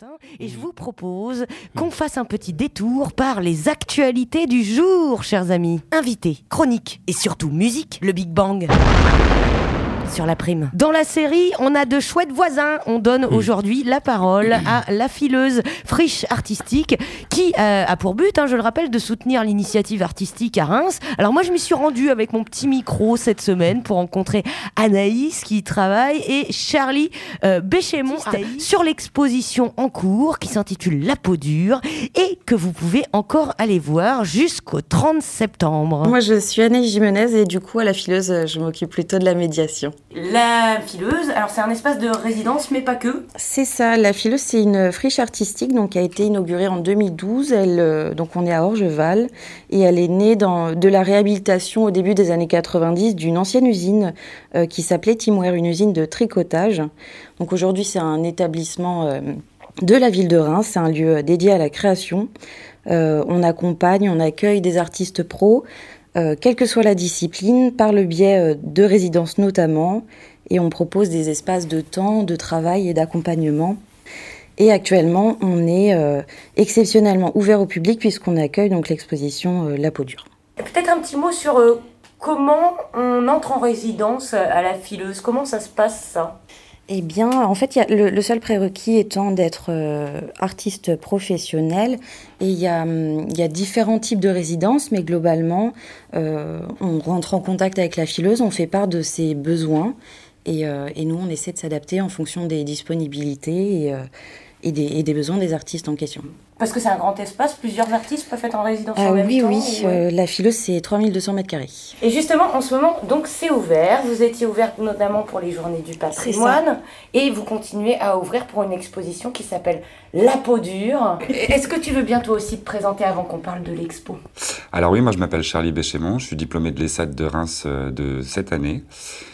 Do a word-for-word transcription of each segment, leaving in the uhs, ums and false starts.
Valentin et je vous propose qu'on fasse un petit détour par les actualités du jour, chers amis. Invités, chroniques et surtout musique, le Big Bang sur la prime. Dans la série, on a de chouettes voisins. On donne aujourd'hui la parole à la fileuse Friche Artistique qui euh, a pour but, hein, je le rappelle, de soutenir l'initiative artistique à Reims. Alors moi, je m'y suis rendue avec mon petit micro cette semaine pour rencontrer Anaïs qui y travaille et Charlie euh, Béchémont sur l'exposition en cours qui s'intitule La peau dure et que vous pouvez encore aller voir jusqu'au trente septembre. Moi, je suis Anaïs Jimenez et du coup, à la fileuse, je m'occupe plutôt de la médiation. La fileuse, alors c'est un espace de résidence, mais pas que. C'est ça, la fileuse, c'est une friche artistique donc, qui a été inaugurée en deux mille douze. Elle, euh, donc on est à Orgeval et elle est née dans, de la réhabilitation au début des années quatre-vingt-dix d'une ancienne usine euh, qui s'appelait Timware, une usine de tricotage. Donc aujourd'hui, c'est un établissement euh, de la ville de Reims, c'est un lieu dédié à la création. Euh, on accompagne, on accueille des artistes pros, Euh, quelle que soit la discipline, par le biais euh, de résidences notamment, et on propose des espaces de temps, de travail et d'accompagnement. Et actuellement, on est euh, exceptionnellement ouvert au public puisqu'on accueille donc l'exposition euh, La peau dure. Peut-être un petit mot sur euh, comment on entre en résidence à la fileuse, comment ça se passe ça ? Eh bien, en fait, y a le, le seul prérequis étant d'être euh, artiste professionnel. Et il y a, y a différents types de résidences, mais globalement, euh, on rentre en contact avec la fileuse, on fait part de ses besoins. Et, euh, et nous, on essaie de s'adapter en fonction des disponibilités et, euh, et, des, et des besoins des artistes en question. Parce que c'est un grand espace, plusieurs artistes peuvent être en résidence ah, en même oui, temps. Oui, oui. euh, la fileuse, c'est trois mille deux cents mètres carrés. Et justement, en ce moment, donc c'est ouvert. Vous étiez ouverte notamment pour les Journées du patrimoine. Et vous continuez à ouvrir pour une exposition qui s'appelle La peau dure. Est-ce que tu veux bien toi aussi te présenter avant qu'on parle de l'expo ? Alors oui, moi je m'appelle Charlie Béchémont, je suis diplômé de l'E S A D de Reims euh, de cette année.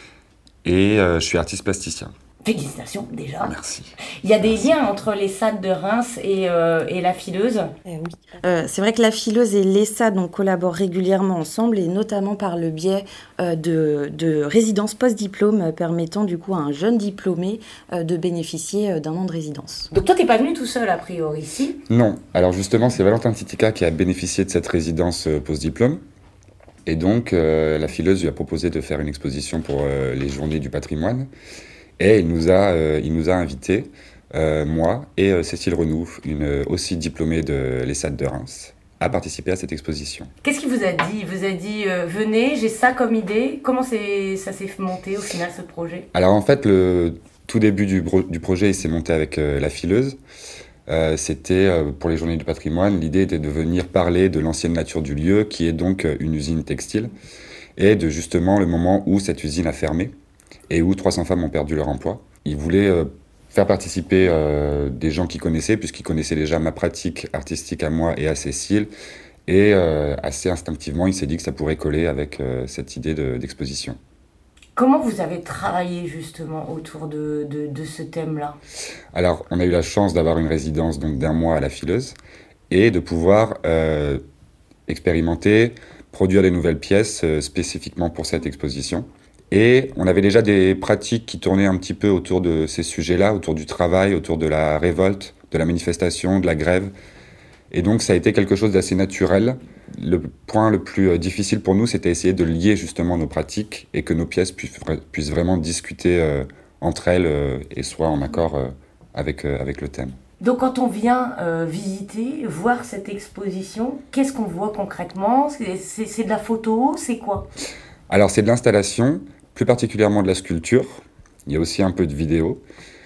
Et euh, je suis artiste plasticien. Félicitations déjà. Merci. Il y a des Merci. liens entre l'E S A D de Reims et, euh, et la fileuse. Eh oui. euh, c'est vrai que la fileuse et l'E S A D collaborent régulièrement ensemble et notamment par le biais euh, de, de résidences post-diplôme euh, permettant du coup à un jeune diplômé euh, de bénéficier euh, d'un an de résidence. Donc toi, t'es pas venu tout seul a priori, si ? Non, alors justement c'est Valentin Titica qui a bénéficié de cette résidence euh, post-diplôme. Et donc euh, la fileuse lui a proposé de faire une exposition pour euh, les Journées du patrimoine. Et il nous a, euh, il nous a invités, euh, moi et euh, Cécile Renouf, une euh, aussi diplômée de l'E S A D de Reims, à participer à cette exposition. Qu'est-ce qu'il vous a dit ? Il vous a dit euh, venez, j'ai ça comme idée. Comment c'est, ça s'est monté au final ce projet ? Alors en fait, le tout début du, bro- du projet, il s'est monté avec euh, la fileuse. Euh, c'était euh, pour les Journées du patrimoine, l'idée était de venir parler de l'ancienne nature du lieu, qui est donc euh, une usine textile, et de justement le moment où cette usine a fermé. Et où trois cents femmes ont perdu leur emploi. Ils voulaient euh, faire participer euh, des gens qu'ils connaissaient, puisqu'ils connaissaient déjà ma pratique artistique à moi et à Cécile. Et euh, assez instinctivement, il s'est dit que ça pourrait coller avec euh, cette idée de, d'exposition. Comment vous avez travaillé justement autour de, de, de ce thème-là ? Alors, on a eu la chance d'avoir une résidence donc, d'un mois à la fileuse et de pouvoir euh, expérimenter, produire des nouvelles pièces euh, spécifiquement pour cette exposition. Et on avait déjà des pratiques qui tournaient un petit peu autour de ces sujets-là, autour du travail, autour de la révolte, de la manifestation, de la grève. Et donc ça a été quelque chose d'assez naturel. Le point le plus difficile pour nous, c'était essayer de lier justement nos pratiques et que nos pièces puissent, puissent vraiment discuter euh, entre elles euh, et soient en accord euh, avec, euh, avec le thème. Donc quand on vient euh, visiter, voir cette exposition, qu'est-ce qu'on voit concrètement ? c'est, c'est, c'est de la photo, c'est quoi ? Alors c'est de l'installation, plus particulièrement de la sculpture. Il y a aussi un peu de vidéo.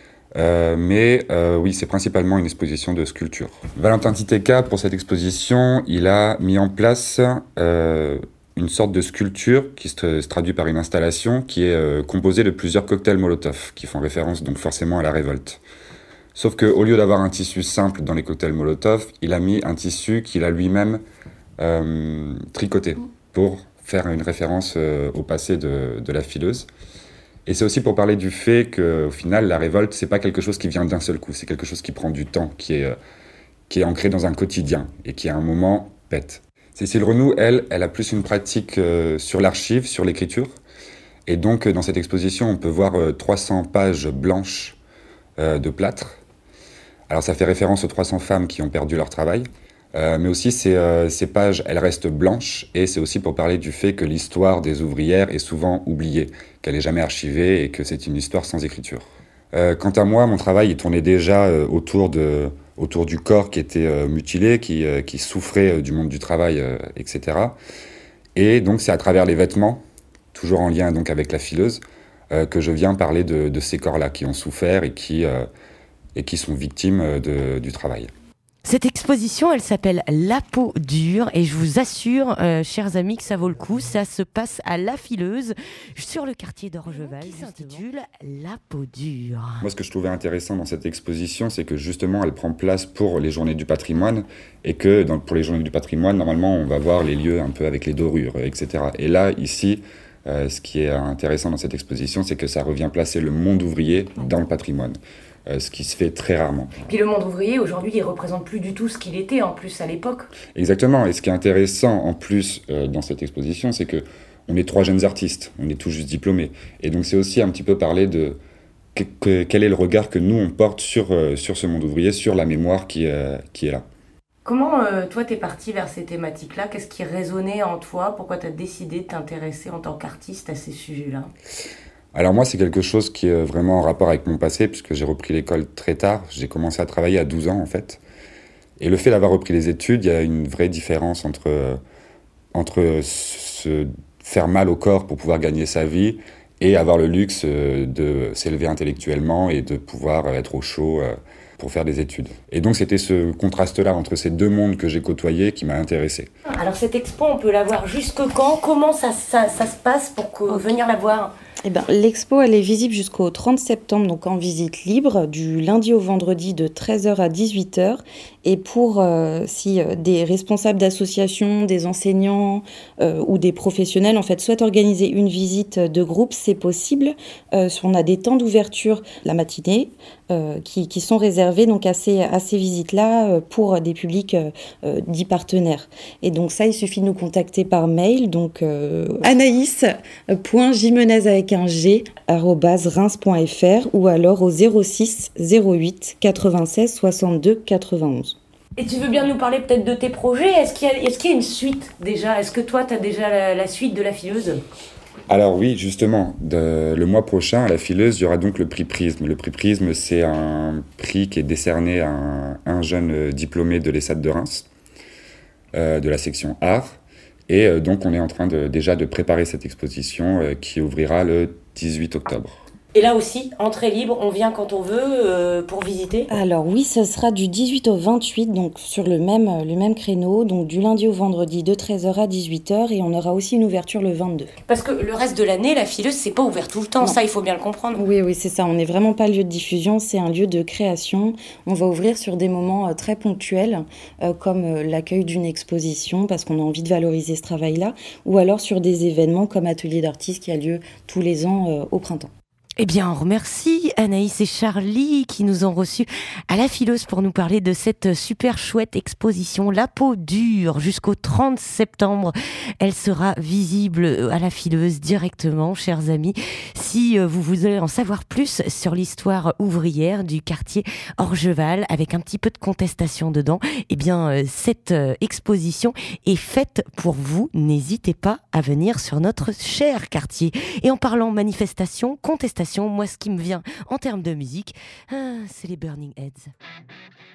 Euh, mais euh, oui, c'est principalement une exposition de sculpture. Valentin Titica, pour cette exposition, il a mis en place euh, une sorte de sculpture qui se, se traduit par une installation qui est euh, composée de plusieurs cocktails Molotov, qui font référence donc forcément à la révolte. Sauf qu'au lieu d'avoir un tissu simple dans les cocktails Molotov, il a mis un tissu qu'il a lui-même euh, tricoté pour faire une référence euh, au passé de, de la fileuse. Et c'est aussi pour parler du fait qu'au final, la révolte, c'est pas quelque chose qui vient d'un seul coup, c'est quelque chose qui prend du temps, qui est, euh, qui est ancré dans un quotidien et qui à un moment pète. Cécile Renouf, elle, elle a plus une pratique euh, sur l'archive, sur l'écriture. Et donc, euh, dans cette exposition, on peut voir euh, trois cents pages blanches euh, de plâtre, Alors ça fait référence aux trois cents femmes qui ont perdu leur travail, euh, mais aussi ces, euh, ces pages, elles restent blanches, et c'est aussi pour parler du fait que l'histoire des ouvrières est souvent oubliée, qu'elle n'est jamais archivée et que c'est une histoire sans écriture. Euh, quant à moi, mon travail il tournait déjà euh, autour, de, autour du corps qui était euh, mutilé, qui, euh, qui souffrait euh, du monde du travail, euh, et cetera. Et donc c'est à travers les vêtements, toujours en lien donc avec la fileuse, euh, que je viens parler de, de ces corps-là qui ont souffert et qui, euh, et qui sont victimes de, du travail. Cette exposition, elle s'appelle La peau dure et je vous assure, euh, chers amis, que ça vaut le coup. Ça se passe à La Fileuse, sur le quartier d'Orgeval, qui s'intitule La peau dure. Moi, ce que je trouvais intéressant dans cette exposition, c'est que justement, elle prend place pour les Journées du patrimoine et que dans, pour les Journées du patrimoine, normalement, on va voir les lieux un peu avec les dorures, et cetera. Et là, ici, euh, ce qui est intéressant dans cette exposition, c'est que ça revient placer le monde ouvrier dans le patrimoine. Euh, ce qui se fait très rarement. Puis le monde ouvrier, aujourd'hui, il ne représente plus du tout ce qu'il était, en plus, à l'époque. Exactement. Et ce qui est intéressant, en plus, euh, dans cette exposition, c'est qu'on est trois jeunes artistes, on est tous juste diplômés. Et donc, c'est aussi un petit peu parler de que, que, quel est le regard que nous, on porte sur, euh, sur ce monde ouvrier, sur la mémoire qui, euh, qui est là. Comment, euh, toi, t'es parti vers ces thématiques-là? Qu'est-ce qui résonnait en toi? Pourquoi t'as décidé de t'intéresser en tant qu'artiste à ces sujets-là? Alors moi, c'est quelque chose qui est vraiment en rapport avec mon passé, puisque j'ai repris l'école très tard. J'ai commencé à travailler à douze ans, en fait. Et le fait d'avoir repris les études, il y a une vraie différence entre, euh, entre se faire mal au corps pour pouvoir gagner sa vie et avoir le luxe euh, de s'élever intellectuellement et de pouvoir être au chaud euh, pour faire des études. Et donc, c'était ce contraste-là entre ces deux mondes que j'ai côtoyés qui m'a intéressé. Alors, cette expo, on peut la voir jusque quand? Comment ça, ça, ça se passe pour que, okay. venir la voir? Eh ben, l'expo, elle est visible jusqu'au trente septembre, donc en visite libre, du lundi au vendredi de treize heures à dix-huit heures. Et pour euh, si euh, des responsables d'associations, des enseignants euh, ou des professionnels en fait souhaitent organiser une visite de groupe, c'est possible. Euh, on a des temps d'ouverture la matinée euh, qui, qui sont réservés donc à ces, à ces visites-là euh, pour des publics euh, euh, dits partenaires. Et donc ça, il suffit de nous contacter par mail, donc euh, anaïs point jimenez avec un G, arobase reims point f r ou alors au zéro six zéro huit quatre-vingt-seize soixante-deux quatre-vingt-onze. Et tu veux bien nous parler peut-être de tes projets? Est-ce qu'il y a, est-ce qu'il y a une suite déjà? Est-ce que toi, tu as déjà la, la suite de La Fileuse? Alors oui, justement, de, le mois prochain, à La Fileuse, il y aura donc le prix Prisme. Le prix Prisme, c'est un prix qui est décerné à un, un jeune diplômé de l'E S A D de Reims, euh, de la section art. Et euh, donc, on est en train de, déjà de préparer cette exposition euh, qui ouvrira le dix-huit octobre. Et là aussi, entrée libre, on vient quand on veut euh, pour visiter? Alors oui, ce sera du dix-huit au vingt-huit, donc sur le même, le même créneau, donc du lundi au vendredi de treize heures à dix-huit heures, et on aura aussi une ouverture le vingt-deux. Parce que le reste de l'année, La Fileuse, c'est pas ouvert tout le temps, non. Ça il faut bien le comprendre. Oui, oui, c'est ça, on n'est vraiment pas lieu de diffusion, c'est un lieu de création. On va ouvrir sur des moments euh, très ponctuels, euh, comme euh, l'accueil d'une exposition, parce qu'on a envie de valoriser ce travail-là, ou alors sur des événements comme Atelier d'artistes qui a lieu tous les ans euh, au printemps. Eh bien, on remercie Anaïs et Charlie qui nous ont reçus à La Fileuse pour nous parler de cette super chouette exposition La peau dure jusqu'au trente septembre. Elle sera visible à La Fileuse directement, chers amis. Si vous voulez en savoir plus sur l'histoire ouvrière du quartier Orgeval avec un petit peu de contestation dedans, eh bien, cette exposition est faite pour vous. N'hésitez pas à venir sur notre cher quartier. Et en parlant manifestation, contestation, moi, ce qui me vient en termes de musique, ah, c'est les Burning Heads.